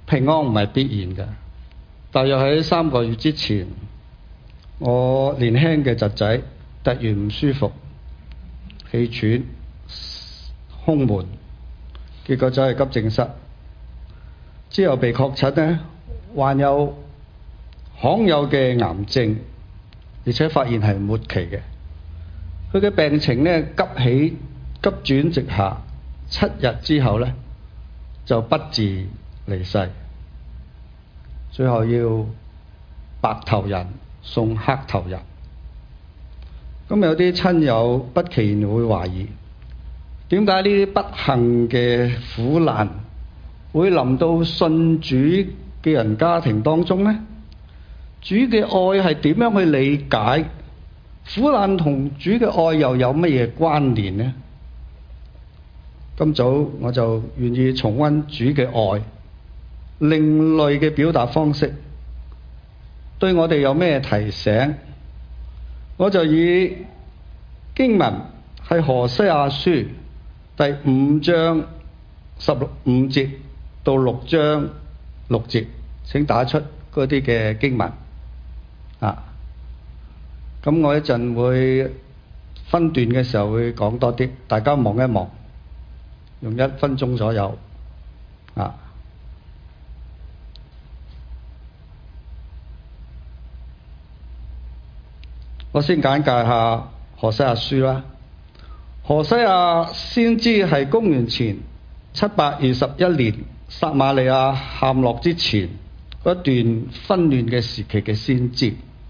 平安唔係必然嘅。大約喺3個月之前，我年輕嘅侄仔突然唔舒服，氣喘、胸悶，結果走去急症室，之後被確診呢患有罕有嘅癌症，而且發現係末期嘅。佢嘅病情呢急起急轉直下，7日之後呢就不治離世，最後要白頭人送黑頭人。咁有啲親友不期然會懷疑，點解呢啲不幸嘅苦難會臨到信主嘅人家庭當中呢？主嘅愛係點樣去理解？苦難同主嘅愛又有乜嘢關聯呢？今早我就願意重溫主嘅愛，另類嘅表達方式，對我哋有咩提醒？我就以經文係何西阿書第5章15節到6章6節，請打出嗰啲嘅經文啊。咁我一陣會分段嘅時候會講多啲，大家望一望，用1分鐘左右啊。我先簡介下何西阿書啦。何西阿先知係公元前721年撒瑪利亞陷落之前嗰段紛亂嘅時期嘅先知。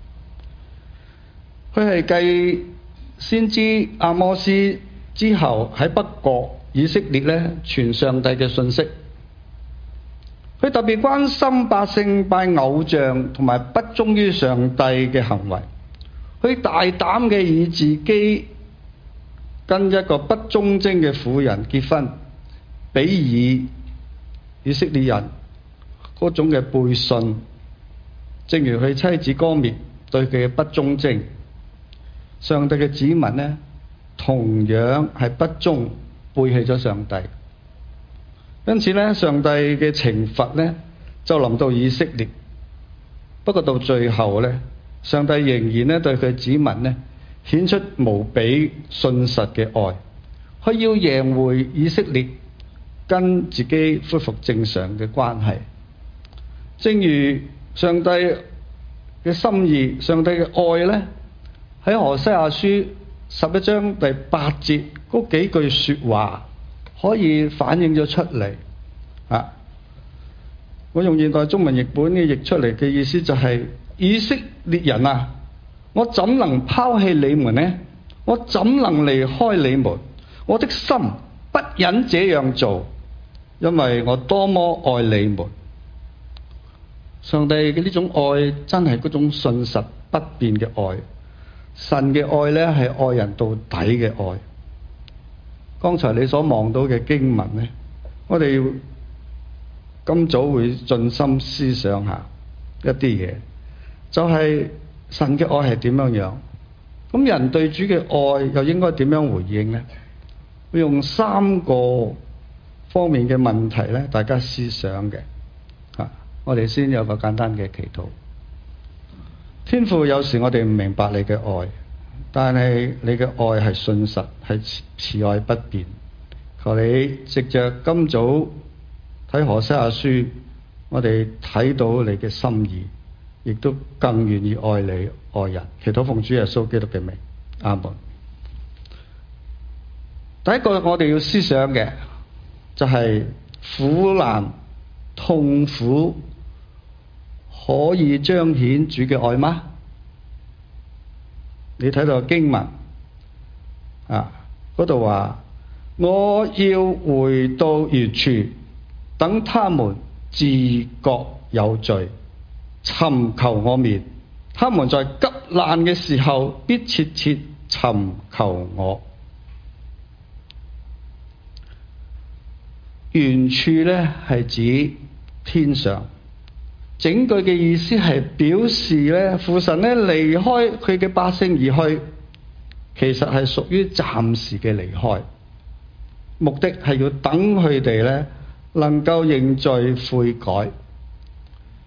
佢係繼先知阿摩斯之後喺北國以色列咧傳上帝嘅信息。佢特別關心百姓拜偶像同埋不忠於上帝嘅行為。佢大膽嘅以自己跟一個不忠貞嘅婦人結婚，比擬以色列人嗰種嘅背信，正如佢妻子歌篾對佢嘅不忠貞。上帝嘅子民呢，同樣係不忠，背棄咗上帝。因此呢，上帝嘅懲罰呢就臨到以色列。不過到最後呢，上帝仍然呢對佢子民呢顯出無比信實嘅愛，佢要贏回以色列，跟自己恢復正常嘅關係。正如上帝嘅心意，上帝嘅愛呢，喺何西阿書11章第8節嗰幾句說話可以反映咗出嚟啊！我用現代中文譯本嘅譯出嚟嘅意思就係：以色列人啊，我怎能拋棄你們呢？我怎能離開你們？我的心不忍這樣做，因為我多麼愛你們。上帝嘅呢種愛真係嗰種信實不變嘅愛。神嘅愛呢係愛人到底嘅愛。剛才你所望到嘅經文呢，我哋今早會盡心思想下一啲嘢，就係神嘅愛係點樣樣。咁人對主嘅愛又應該點樣回應呢？會用3個方面嘅問題呢，大家思想嘅。我哋先有個簡單嘅祈禱。天父，有時我哋唔明白你嘅愛，但係你嘅愛係信實，係慈愛不變。求你藉着今早睇何西阿書，我哋睇到你嘅心意，亦都更願意愛你愛人。祈禱奉主耶穌基督嘅名，阿門。第一個我哋要思想嘅就係苦難痛苦可以彰顯主嘅愛嗎？你睇到經文啊，嗰度話我要回到原處，等他們自覺有罪，尋求我面。他們在急難嘅時候，必切切尋求我。原處呢係指天上。整句嘅意思係表示呢，父神呢離開佢嘅百姓而去，其實係屬於暫時嘅離開，目的係要等佢哋呢能夠認罪悔改，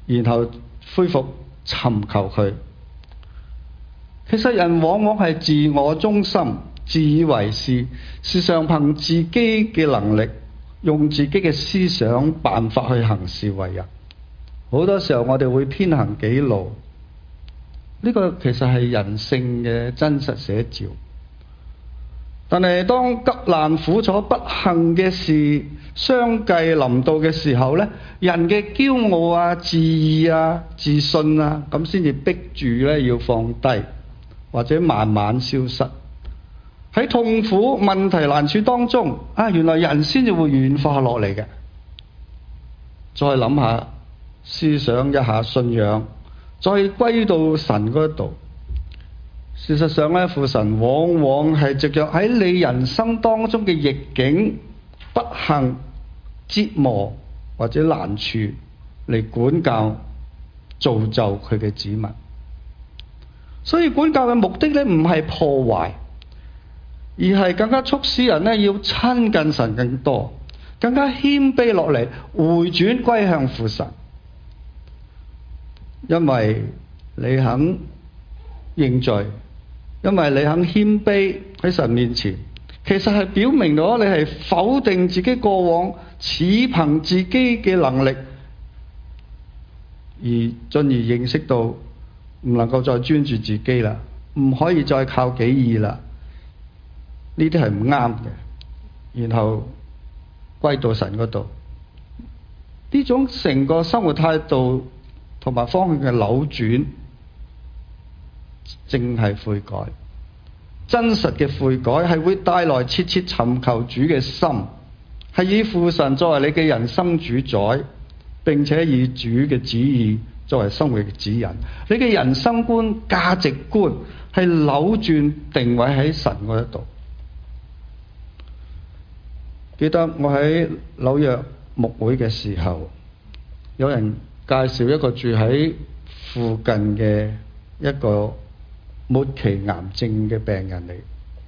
然後恢復尋求佢。其實人往往係自我中心、自以為是，時常憑自己嘅能力，用自己嘅思想辦法去行事為人。好多時候我哋會偏行己路，呢個其實係人性嘅真實寫照。但係當急難苦楚不幸嘅事相繼臨到嘅時候呢，人嘅驕傲啊、自義啊、自信啊，咁先至逼住呢要放低，或者慢慢消失。喺痛苦、問題、難處當中，原來人先至會軟化落嚟嘅。再諗下，思想一下信仰，再歸到神嗰度。事實上咧，父神往往係藉着喺你人生當中嘅逆境、不幸、折磨或者難處嚟管教、造就佢嘅子民。所以管教嘅目的咧，唔係破壞，而係更加促使人咧要親近神更多，更加謙卑落嚟，回轉歸向父神。因為你肯認罪，因為你肯謙卑喺神面前，其實係表明咗你係否定自己過往似憑自己嘅能力，而進而認識到唔能夠再專注自己啦，唔可以再靠己意啦，呢啲係唔啱嘅。然後歸到神嗰度，呢種成個生活態度同埋方向嘅扭轉，正係悔改。真實嘅悔改係會帶來切切尋求主嘅心，係以父神作為你嘅人生主宰，並且以主嘅旨意作為生活嘅指引。你嘅人生觀、價值觀係扭轉定位喺神嗰度。記得我喺紐約牧會嘅時候，有人介紹一個住喺附近嘅一個末期癌症嘅病人嚟，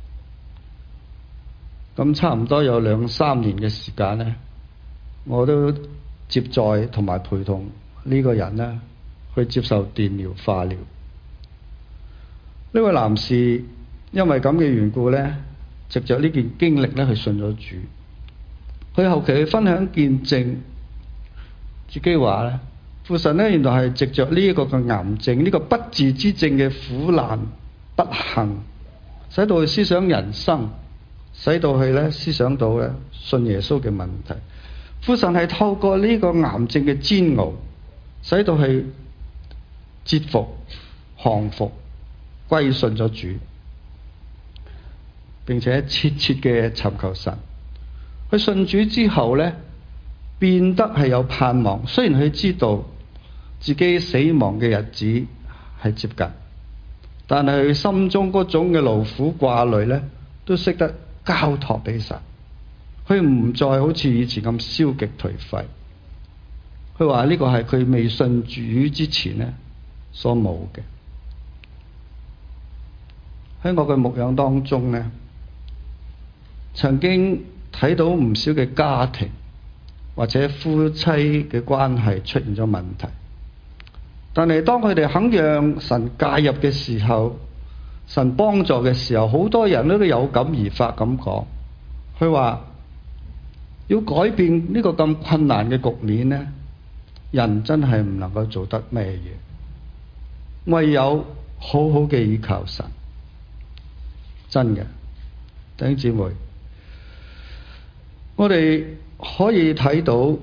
咁差唔多有2-3年嘅時間呢，我都接載同埋陪同呢個人呢去接受電療、化療。呢位男士因為咁嘅緣故呢，藉着呢件經歷呢去信咗主。佢後期去分享見證，自己話呢，父神呢原來係藉着呢一個嘅癌症，呢個不治之症嘅苦難不幸，使到佢思想人生，使到佢呢思想到呢信耶穌嘅問題。父神係透過呢個癌症嘅煎熬，使到佢折服、降服、歸信咗主，並且切切嘅尋求神。佢信主之後呢，變得係有盼望。雖然佢知道自己死亡嘅日子係接近，但係佢心中嗰種嘅勞苦掛慮呢，都識得交託俾神。佢唔再好似以前咁消極頹廢。佢話呢個係佢未信主之前呢所冇嘅。喺我嘅牧養當中呢，曾經睇到唔少嘅家庭或者夫妻嘅關係出現咗問題，但係當佢哋肯讓神介入嘅時候，神幫助嘅時候，好多人都有感而發咁講。佢話要改變呢個咁困難嘅局面呢，人真係唔能夠做得咩嘢，唯有好好嘅依靠神。真嘅，弟兄姊妹，我哋可以睇到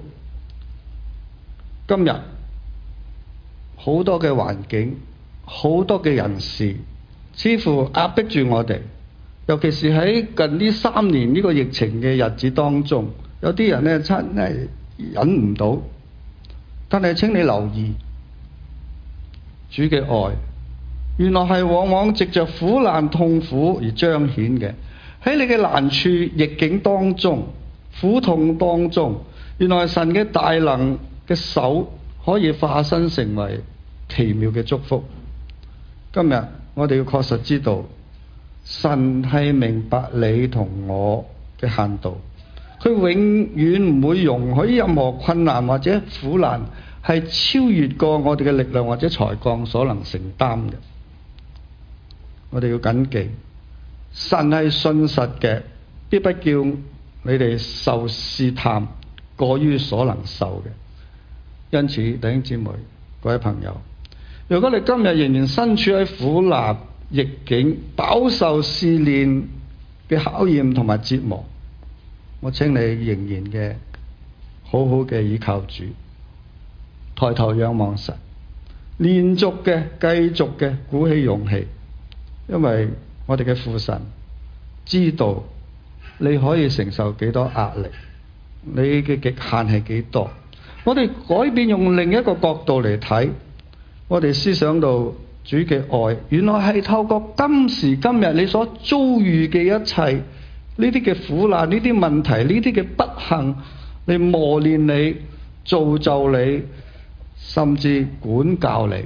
今日好多嘅環境，好多嘅人事，似乎壓迫住我哋。尤其是喺近呢3年呢個疫情嘅日子當中，有啲人呢真係忍唔到。但係請你留意，主嘅愛原來係往往藉着苦難痛苦而彰顯嘅。喺你嘅難處逆境當中，苦痛當中，原來神嘅大能嘅手可以化身成為奇妙嘅祝福。今日我哋要確實知道，神係明白你同我嘅限度， 佢永遠唔會容許任何困難或者苦難係超越過我哋嘅力量或者才幹所能承擔嘅。我哋要謹記，神係信實嘅，必不叫你哋受試探過於所能受嘅。因此，弟兄姊妹、各位朋友，如果你今日仍然身處喺苦難逆境，飽受試煉嘅考驗同埋折磨，我請你仍然嘅好好嘅倚靠主，抬頭仰望神，連續嘅繼續嘅鼓起勇氣，因為我哋嘅父神知道你可以承受幾多壓力，你嘅極限係幾多。我哋改變用另一個角度嚟睇，我哋思想到主嘅愛，原來係透過今時今日你所遭遇嘅一切，呢啲嘅苦難、呢啲問題、呢啲嘅不幸，嚟磨練你、造就你，甚至管教你，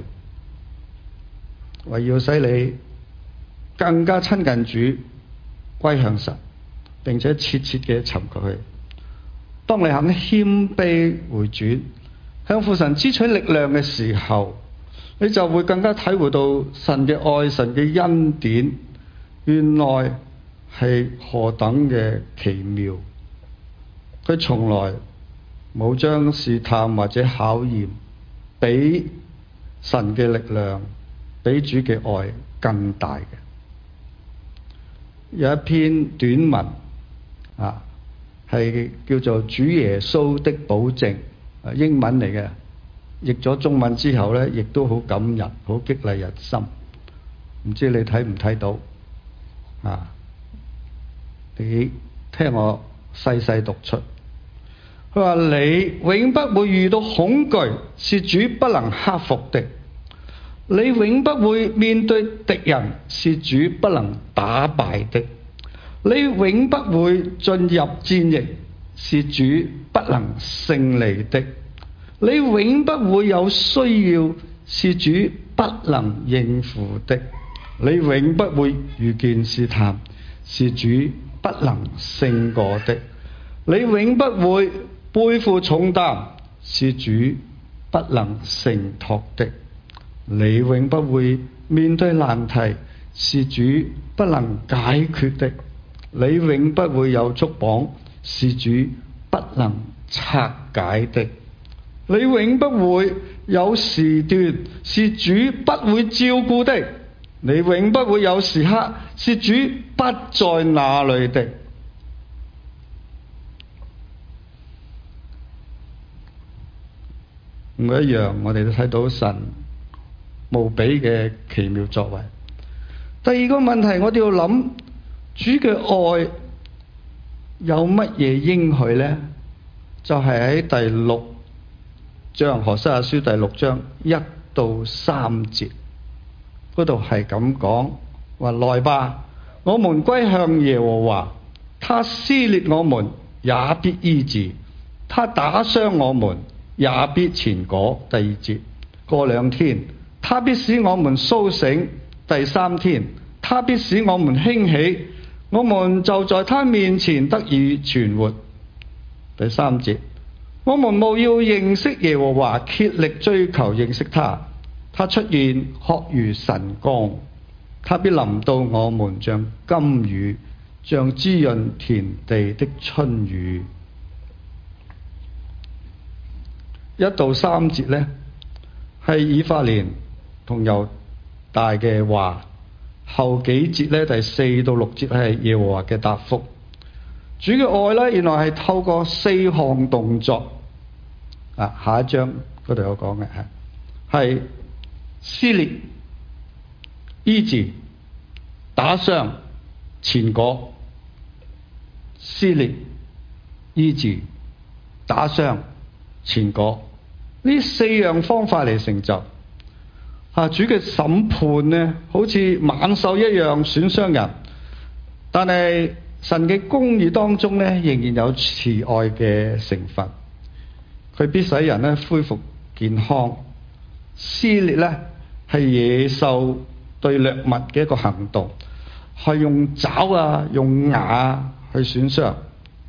為要使你更加親近主，歸向神，並且切切嘅尋求佢。當你肯謙卑回轉，向父神支取力量嘅時候，你就會更加體會到神嘅愛、神嘅恩典，原來係何等嘅奇妙。佢從來冇將試探或者考驗比神嘅力量、比主嘅愛更大嘅。有一篇短文係叫做主耶穌的保證，英文嚟嘅，譯咗中文之後呢，亦都好感人，好激勵人心。唔知你睇唔睇到？你聽我細細讀出。佢話：你永不會遇到恐懼，是主不能克服的；你永不會面對敵人，是主不能打敗的；你永不會進入戰役，是主不能勝利的；你永不會有需要，是主不能應付的；你永不會遇見試探，是主不能勝過的；你永不會背負重擔，是主不能承托的；你永不會面對難題，是主不能解決的；你永不會有束綁，是主不能拆解的；你永不會有時段，是主不會照顧的；你永不會有時刻，是主不在那裡的。每一樣我哋都睇到神無比嘅奇妙作為。第二個問題，我哋要諗主嘅愛有乜嘢應許呢？就係喺第6章何西阿書第6章1到3節嗰度係咁講，話來吧，我們歸向耶和華，他撕裂我們也必醫治，他打傷我們也必前果。第2節，過2天，他必使我們甦醒；第3天，他必使我們興起，我們就在他面前得以存活。第3節，我們務要認識耶和華，竭力追求認識他。他出現確如晨光，他必臨到我們像甘雨，像滋潤田地的春雨。1到3節呢，係以法蓮同猶大嘅話，後幾節呢，第4到6節係耶和華嘅答覆。主嘅愛呢，原來係透過4項動作。下一章嗰度有講嘅係撕裂、醫治、打傷、前果。撕裂、醫治、打傷、前果，呢4樣方法嚟成就。主嘅審判呢，好似猛獸一樣損傷人，但係神嘅公義當中呢，仍然有慈愛嘅成分。佢必使人呢恢復健康。撕裂呢係野獸對掠物嘅一個行動，係用爪啊、用牙去損傷。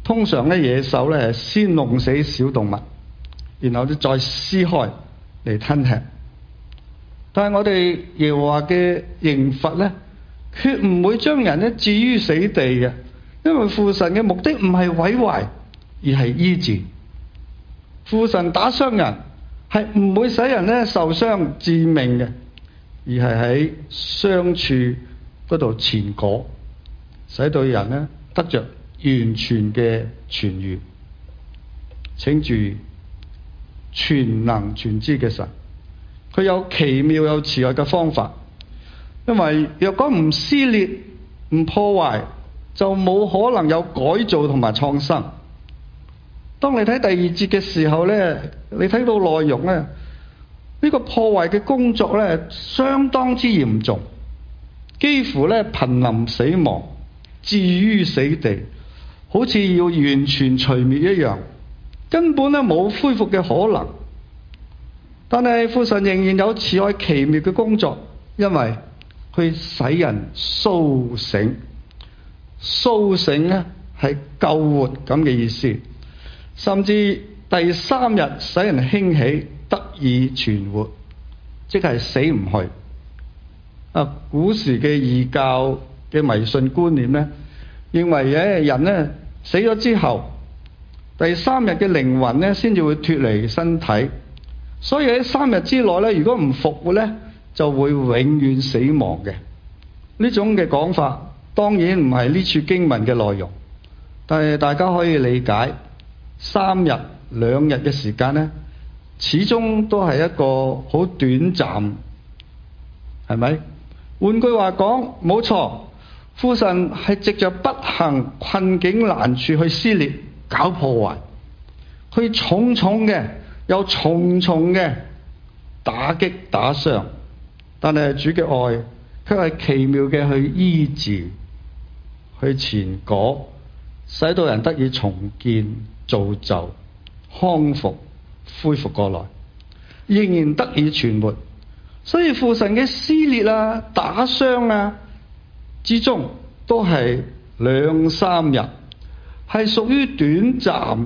通常咧野獸咧係先弄死小動物，然後咧再撕開嚟吞吃。但係我哋耶和華嘅刑罰咧，決唔會將人咧置於死地嘅，因為父神嘅目的唔係毀壞，而係醫治。父神打傷人係唔會使人咧受傷致命嘅，而係喺傷處嗰度前果，使到人咧得着完全嘅痊癒。請注意，全能全知嘅神，佢有奇妙有慈愛嘅方法。因為若果唔撕裂、唔破壞，就冇可能有改造同埋創新。當你睇第二節嘅時候呢，你睇到內容呢，呢個破壞嘅工作呢，相當之嚴重，幾乎呢瀕臨死亡，置於死地，好似要完全除滅一樣，根本呢冇恢復嘅可能。但係父神仍然有慈愛奇妙嘅工作，因為佢使人甦醒。甦醒呢係救活咁嘅意思，甚至第三日使人興起，得以存活，即係死唔去。古時嘅異教嘅迷信觀念呢，認為人呢死咗之後，第三日嘅靈魂呢先至會脫離身體，所以喺3日之內呢，如果唔復活呢，就會永遠死亡嘅。呢種嘅講法當然唔係呢處經文嘅內容，但係大家可以理解，3日2日嘅時間呢，始終都係一個好短暫，係咪？換句話講，冇錯，父神係藉着不幸、困境、難處去撕裂、搞破壞，去重重嘅又重重嘅打擊打傷，但係主嘅愛卻係奇妙嘅去醫治、去前果，使到人得以重建、造就、康復、恢復過來，仍然得以存活。所以父神嘅撕裂啊、打傷啊之中，都係2、3日，係屬於短暫。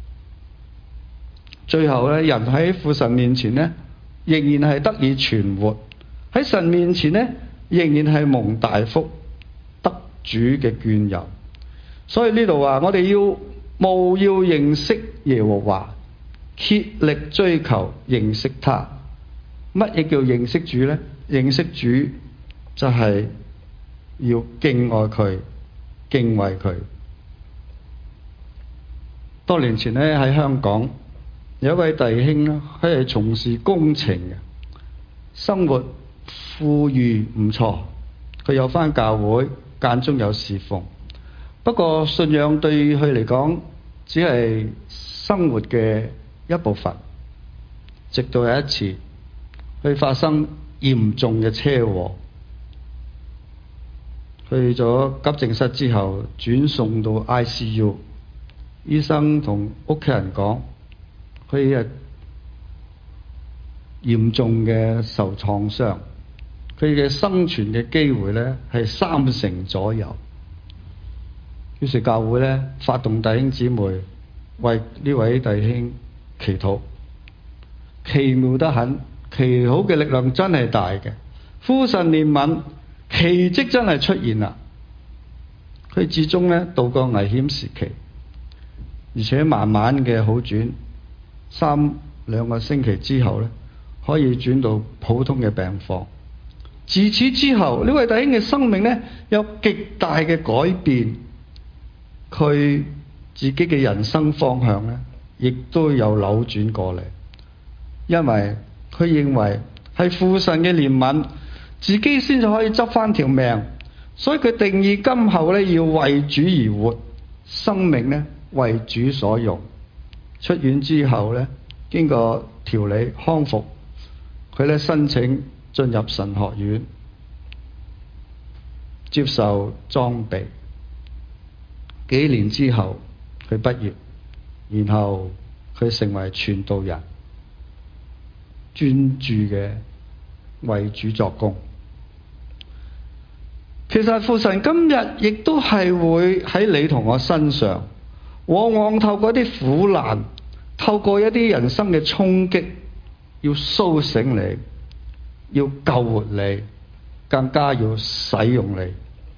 最後咧，人喺父神面前咧，仍然係得以存活；喺神面前咧，仍然係蒙大福，得主嘅眷佑。所以呢度話，我哋務要認識耶和華，竭力追求認識他。乜嘢叫認識主呢？認識主就係要敬愛佢、敬畏佢。多年前呢，喺香港有一位弟兄咧，佢係從事工程嘅，生活富裕唔錯，佢有返教會，間中有侍奉。不過信仰對佢嚟講只係生活嘅一部分。直到有一次佢發生嚴重嘅車禍，去咗急症室之後轉送到 ICU， 醫生同屋企人講，佢係嚴重嘅受創傷，佢嘅生存嘅機會呢係30%左右。於是教會呢發動弟兄姊妹為呢位弟兄祈禱，奇妙得很，祈禱嘅力量真係大嘅，父神憐憫，奇蹟真係出現啦。佢至終呢度過危險時期，而且慢慢嘅好轉，2個星期之後呢，可以轉到普通嘅病房。自此之後，呢位弟兄嘅生命呢有極大嘅改變，佢自己嘅人生方向呢亦都有扭轉過嚟，因為佢認為係父神嘅憐憫，自己先至可以執返條命，所以佢定義今後呢要為主而活，生命呢為主所用。出院之後呢，經過調理康復，佢呢申請進入神學院，接受裝備。幾年之後佢畢業，然後佢成為傳道人，專注嘅為主作工。其實父神今日亦都係會喺你同我身上往往透過一啲苦難，透過一啲人生嘅衝擊，要甦醒你，要救活你，更加要使用你。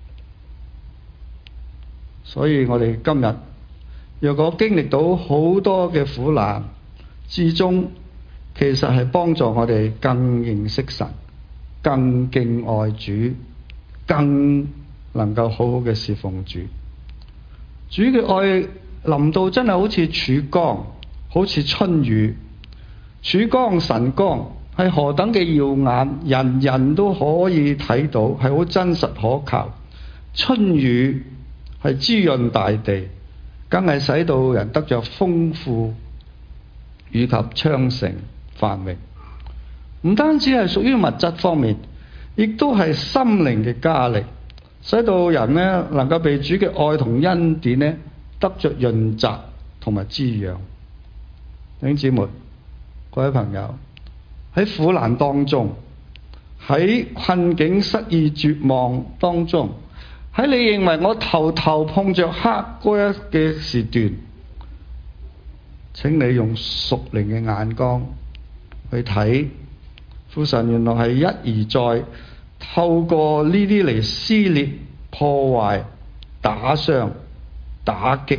所以我哋今日若果經歷到好多嘅苦難，至終其實係幫助我哋更認識神，更敬愛主，更能夠好好嘅侍奉主。主嘅愛臨到真係好似曙光，好似春雨。曙光晨光係何等嘅耀眼，人人都可以睇到，係好真實可靠。春雨係滋潤大地，更係使到人得着豐富以及昌盛繁榮。唔單止係屬於物質方面，亦都係心靈嘅加力，使到人呢能夠被主嘅愛同恩典呢得着潤澤同埋滋養。弟兄姊妹、各位朋友，喺苦難當中，喺困境失意絕望當中，喺你認為我頭頭碰着黑嗰一嘅時段，請你用屬靈嘅眼光去睇，父神原來係一而再透過呢啲嚟撕裂、破壞、打傷、打擊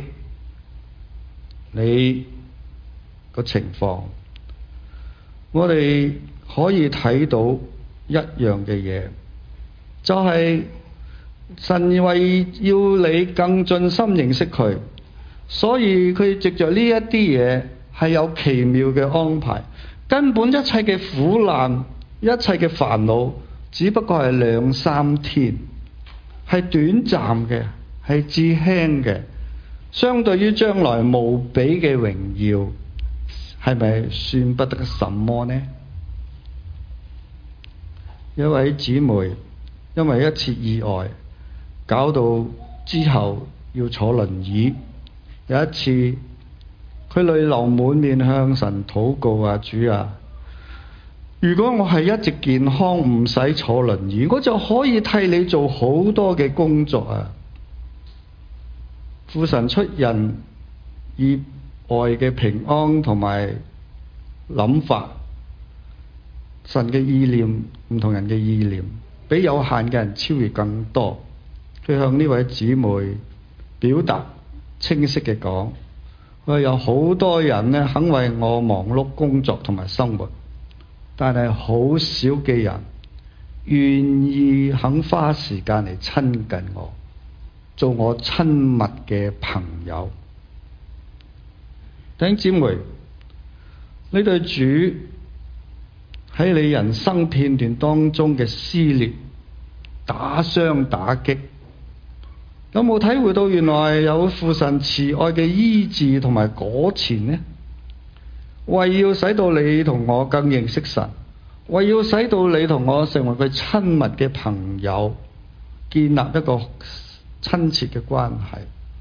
你個情況。我哋可以睇到一樣嘅嘢，就係神為要你更盡心認識佢，所以佢藉着呢一啲嘢係有奇妙嘅安排。根本一切嘅苦難、一切嘅煩惱，只不過係2-3天，係短暫嘅，係至輕嘅。相對於將來無比嘅榮耀，係咪算不得什麼呢？一位姊妹因為一次意外，搞到之後要坐輪椅。有一次，佢淚流滿面向神禱告啊，主啊，如果我係一直健康，唔使坐輪椅，我就可以替你做好多嘅工作啊！父神出人意外嘅平安同埋諗法，神嘅意念唔同人嘅意念，比有限嘅人超越更多。佢向呢位姊妹表達清晰嘅講，佢話有好多人呢肯為我忙碌工作同埋生活，但係好少嘅人願意肯花時間嚟親近我，做我親密嘅朋友。弟兄姊妹，你對主喺你人生片段當中嘅撕裂、打傷、打擊，有冇體會到原來有父神慈愛嘅醫治同埋果前呢？為要使到你同我更認識神，為要使到你同我成為佢親密嘅朋友，建立一個親切嘅關係。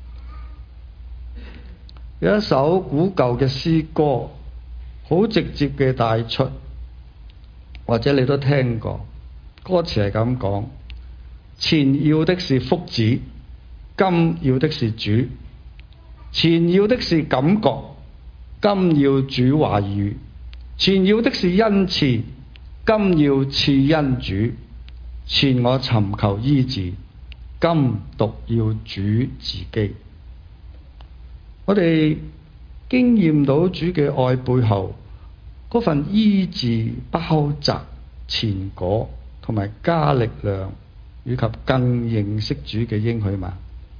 有一首古舊嘅詩歌，好直接嘅帶出，或者你都聽過，歌詞係咁講：前要的是福祉，今要的是主；前要的是感覺，今要主話語；前要的是恩賜，今要賜恩主；前我尋求醫治，今獨要主自己。我哋經驗到主嘅愛背後嗰份醫治、包紮、前果同埋加力量，以及更認識主嘅應許嘛。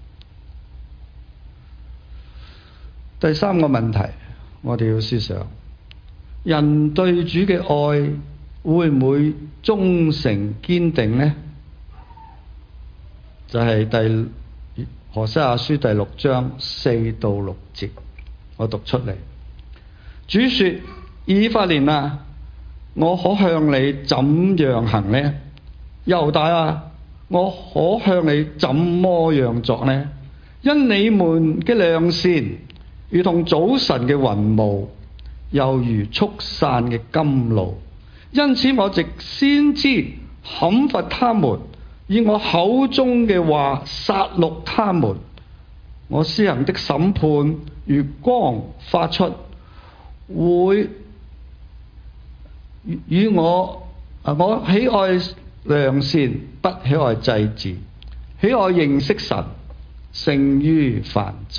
第三個問題，我哋要思想：人對主嘅愛會唔會忠誠堅定呢？就係何西阿書第6章4到6節，我讀出嚟。主說：以法蓮啊，我可向你怎樣行呢？猶大啊，我可向你怎麼樣作呢？因你們嘅良善如同早晨嘅雲霧，又如速散嘅甘露，因此我藉先知砍伐他們，以我口中嘅話殺戮他們。 我施行的審判如光發出，會與我喜愛良善，不喜愛祭祀，喜愛認識神，勝於燔祭。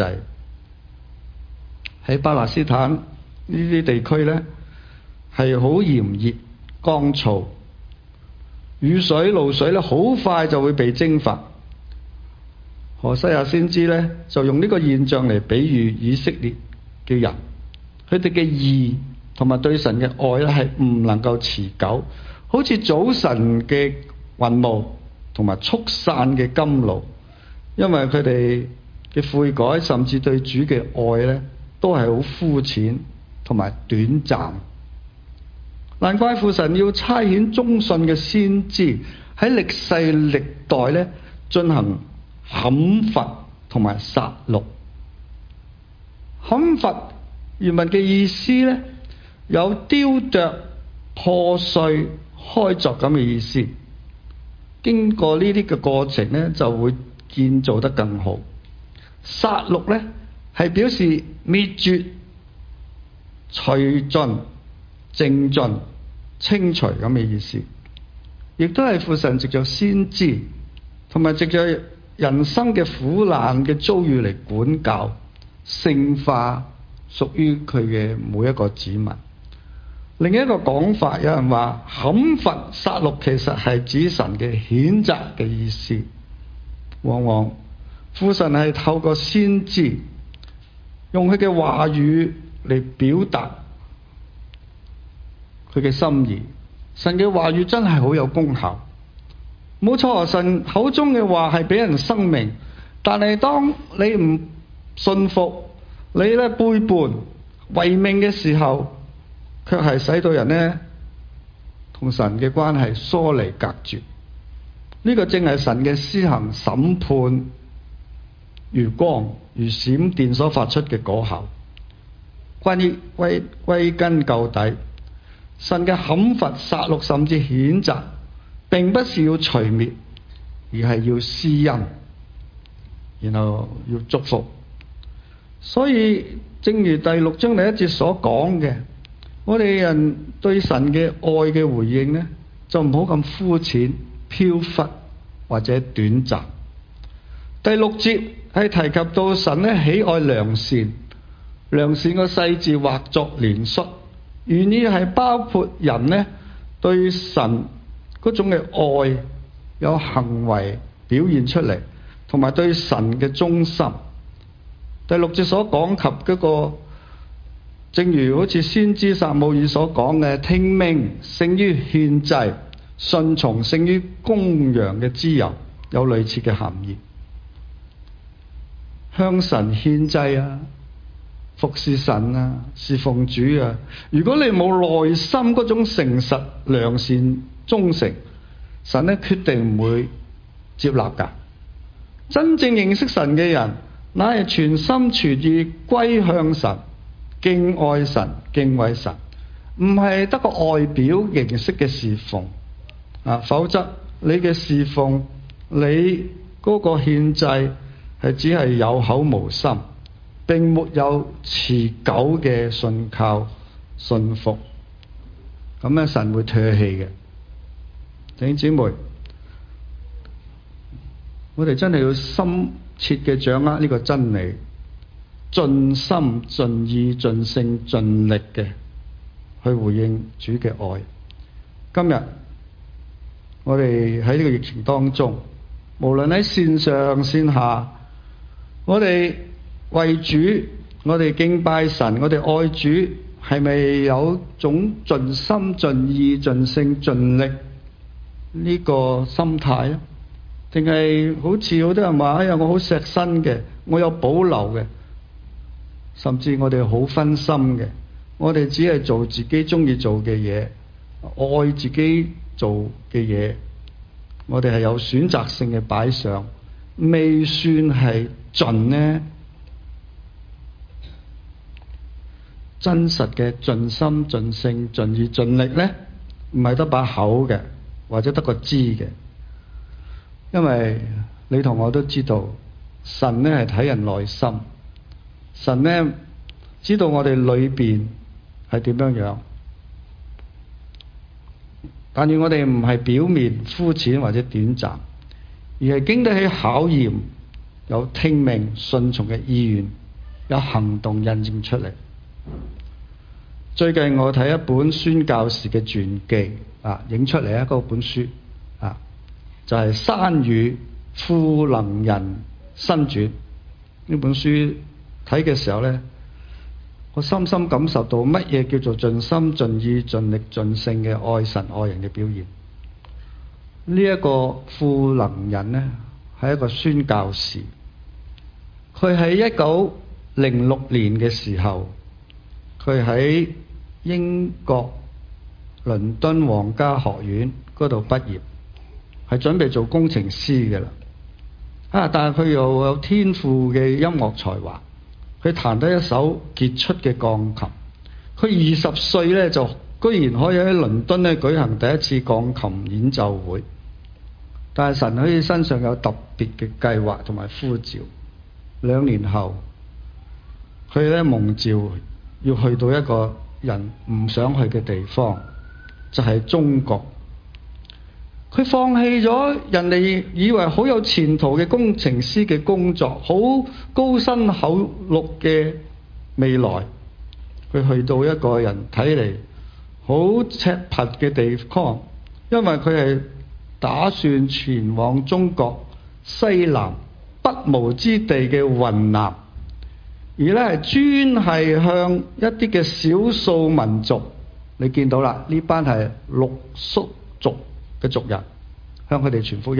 喺巴勒斯坦呢啲地區呢，係好炎熱乾燥，雨水露水咧好快就會被蒸發。何西阿先知呢，就用呢個現象嚟比喻以色列嘅人，佢哋嘅義同埋對神嘅愛咧係唔能夠持久，好似早晨嘅雲霧同埋速散嘅甘露，因為佢哋嘅悔改甚至對主嘅愛咧都係好膚淺同埋短暫。難怪父神要差遣忠信嘅先知喺歷世歷代咧進行砍伐同埋殺戮。砍伐原文嘅意思咧有雕琢、破碎、開鑿咁嘅意思。經過呢啲嘅過程咧，就會建造得更好。殺戮咧係表示滅絕、除盡、淨盡、清除咁嘅意思，亦都係父神藉着先知同埋藉着人生嘅苦難嘅遭遇嚟管教、聖化屬於佢嘅每一個子民。另一個講法，有人話砍伐殺戮其實係指神嘅譴責嘅意思。往往父神係透過先知用佢嘅話語嚟表達佢嘅心意。神嘅話語真係好有功效，冇錯。神口中嘅話係俾人生命，但係當你唔信服，你咧背叛違命嘅時候，卻係使到人呢同神嘅關係疏離隔絕。呢個正係神嘅施行審判如光如閃電所發出嘅果效。歸根究底，神嘅砍伐殺戮甚至譴責，並不是要除滅，而係要施恩，然後要祝福。所以正如第6章第1節所講嘅，我哋人對神嘅愛嘅回應呢，就唔好咁膚淺、飄忽或者短暫。第6節係提及到神呢喜愛良善，良善個細字畫作連率，原意係包括人呢對神嗰種嘅愛有行為表現出嚟，同埋對神嘅忠心。第6節所講及嗰個，正如好似先知撒母耳所講嘅，聽命勝於獻祭，順從勝於公羊嘅脂油，有類似嘅含義。向神獻祭啊，服侍神啊，侍奉主啊，如果你冇內心嗰種誠實、良善、忠誠，神呢決定唔會接納㗎。真正認識神嘅人，乃係全心全意歸向神，敬愛神、敬畏神，唔係得個外表形式嘅侍奉啊，否則你嘅侍奉，你嗰個獻祭係只係有口無心，並沒有持久嘅信靠、信服，咁咧神會唾棄嘅。弟兄姊妹，我哋真係要深切嘅掌握呢個真理，盡心盡意盡性盡力嘅去回應主嘅愛。今日我哋喺呢個疫情當中，無論喺線上線下，我哋為主，我哋敬拜神，我哋愛主，係咪有種盡心盡意盡性盡力呢個心態咧？定係好似好多人話，哎呀，我好錫身嘅，我有保留嘅，甚至我哋好分心嘅，我哋只係做自己中意做嘅嘢，愛自己做嘅嘢，我哋係有選擇性嘅擺上，未算係盡呢？真實嘅盡心盡性盡意盡力呢，唔係得把口嘅，或者得個知嘅。因為你同我都知道， 神呢係睇人內心，神呢知道我哋裏邊係點樣樣。但願我哋唔係表面膚淺或者短暫，而係經得起考驗，有聽命順從嘅意願，有行動印證出嚟。最近我睇一本宣教士嘅傳記影出嚟嗰本書就係山宇賦能人新傳。呢本書睇嘅時候呢，我深深感受到乜嘢叫做盡心盡意盡力盡性嘅愛神愛人嘅表現。呢一個賦能人呢，係一個宣教士，佢喺1906年嘅時候，佢喺英國倫敦皇家學院嗰度畢業，係準備做工程師嘅啦。但係佢又有天賦嘅音樂才華，佢彈得一手傑出嘅鋼琴。佢20歲咧就居然可以喺倫敦咧舉行第一次鋼琴演奏會。但係神喺佢身上有特別嘅計劃同埋呼召。2年後，佢咧蒙召要去到一個人唔想去嘅地方，就係中國。佢放棄咗人哋以為好有前途嘅工程師嘅工作，好高薪厚祿嘅未來，佢去到一個人睇嚟好赤貧嘅地方，因為佢係打算前往中國西南不毛之地嘅雲南，而咧係專係向一啲嘅少數民族，你見到啦，呢班係傈僳族嘅族人，向佢哋傳福音。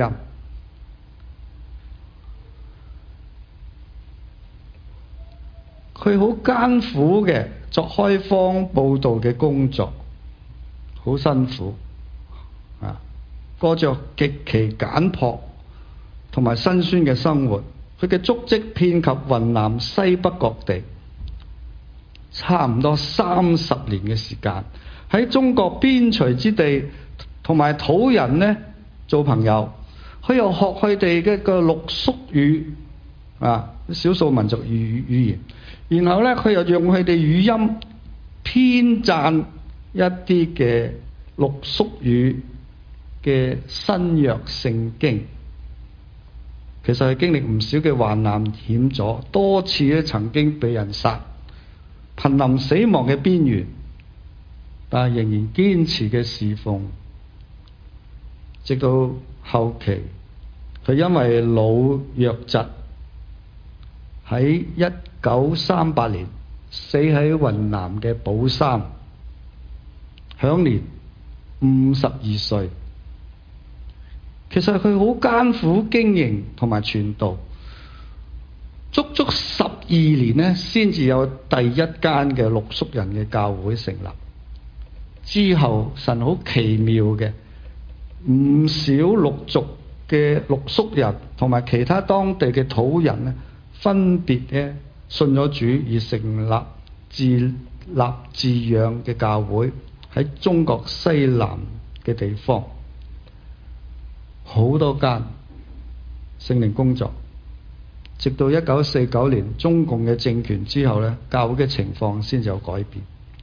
佢好艱苦嘅作開荒佈道嘅工作，好辛苦過着極其簡樸同埋辛酸嘅生活。佢嘅足跡遍及雲南西北各地，差唔多30年嘅時間，喺中國邊陲之地同埋土人呢做朋友。佢又學佢哋嘅個傈僳語少數民族語言，然後呢佢又用佢哋語音編撰一啲嘅傈僳語嘅新約聖經。其實係經歷唔少嘅患難險阻，多次咧曾經被人殺，瀕臨死亡嘅邊緣，但係仍然堅持嘅侍奉，直到後期佢因為老弱疾，喺1938年死喺雲南嘅保山，享年52歲。其實佢好艱苦經營同埋傳道，足足12年呢先至有第一間嘅傈僳人嘅教會成立。之後神好奇妙嘅，唔少陸族嘅傈僳人同埋其他當地嘅土人呢，分別呢信咗主而成立自立自養嘅教會，喺中國西南嘅地方。好多間聖靈工作，直到1949年中共嘅政權之後呢，教會嘅情況先至有改變。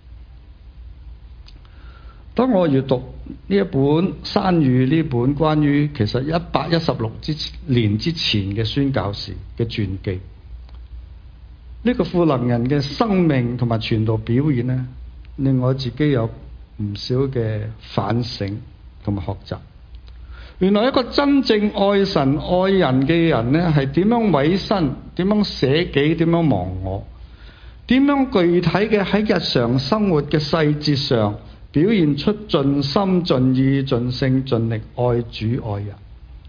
當我閱讀呢一本山宇呢本關於其實116年之前嘅宣教士嘅傳記，呢個賦能人嘅生命同埋傳道表現呢，令我自己有唔少嘅反省同埋學習。原來一個真正愛神愛人嘅人呢，係點樣委身，點樣捨己，點樣忘我，點樣具體嘅喺日常生活嘅細節上表現出盡心盡意盡性盡力愛主愛人。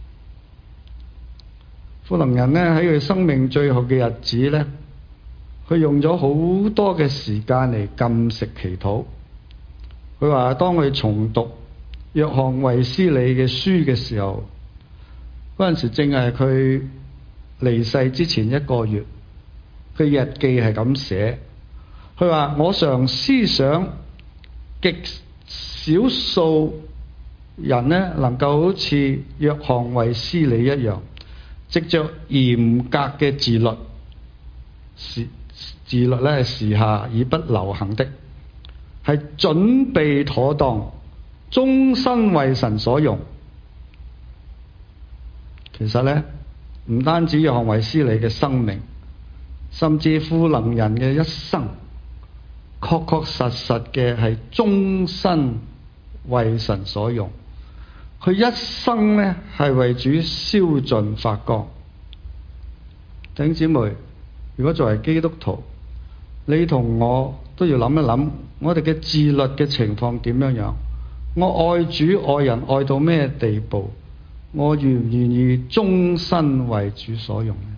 賦能人呢，喺佢生命最後嘅日子呢，佢用咗好多嘅時間嚟禁食祈禱。佢話當佢重讀約翰衛斯理嘅書嘅時候，嗰陣時正係佢離世之前1個月，佢日記係咁寫。佢話我常思想，極少數人呢能夠好似約翰衛斯理一樣， 藉着嚴格嘅自律，自律咧係時下已不流行的，係準備妥當，終身為神所用。其實咧，唔單止約翰衛斯理嘅生命，甚至富能人嘅一生，確確實實嘅係終身為神所用。佢一生咧係為主燒盡發光。弟兄姊妹，如果作為基督徒，你同我都要諗一諗，我哋嘅自律嘅情況點樣樣？我愛主愛人愛到咩地步？我願唔願意終身為主所用呢？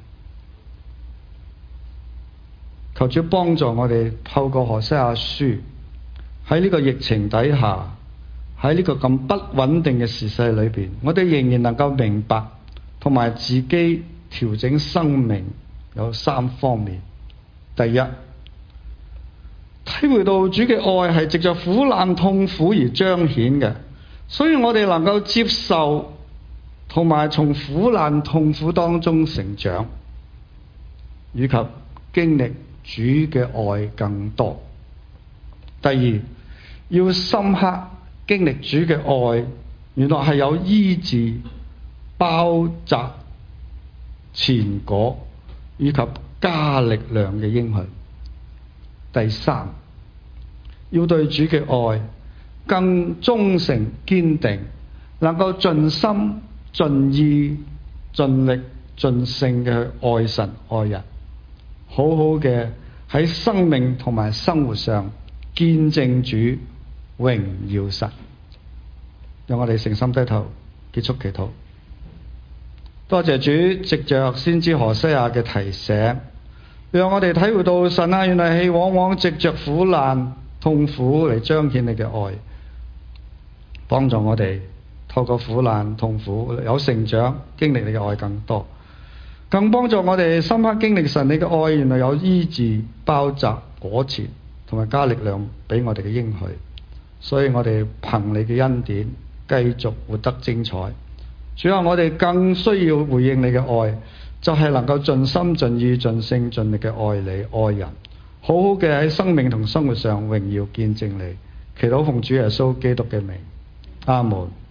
求主幫助我哋透過何西阿書，喺呢個疫情底下，喺呢個咁不穩定嘅時勢裏邊，我哋仍然能夠明白同埋自己調整生命有3方面。第一，體會到主嘅愛係藉着苦難痛苦而彰顯嘅，所以我哋能夠接受同埋從苦難痛苦當中成長，以及經歷主嘅愛更多。第二，要深刻經歷主嘅愛，原來係有醫治、包紮、前果以及加力量嘅應許。第三，要對主嘅愛更忠誠堅定，能夠盡心盡意盡力盡性嘅去愛神愛人，好好嘅喺生命同埋生活上見證主榮耀神。讓我哋誠心低頭結束祈禱。多謝主藉着先知何西阿嘅提醒，讓我哋體會到神啊，原來係往往藉着苦難痛苦嚟彰顯你嘅愛，幫助我哋透過苦難痛苦有成長，經歷你嘅愛更多，更幫助我哋深刻經歷神你嘅愛，原來有醫治、包紮、果前同埋加力量俾我哋嘅應許。所以我哋憑你嘅恩典繼續活得精彩。主啊，我哋更需要回應你嘅愛，就係能夠盡心盡意盡性盡力嘅愛你愛人，好好嘅喺生命同生活上榮耀見證你。祈禱奉主耶穌基督嘅名，阿門。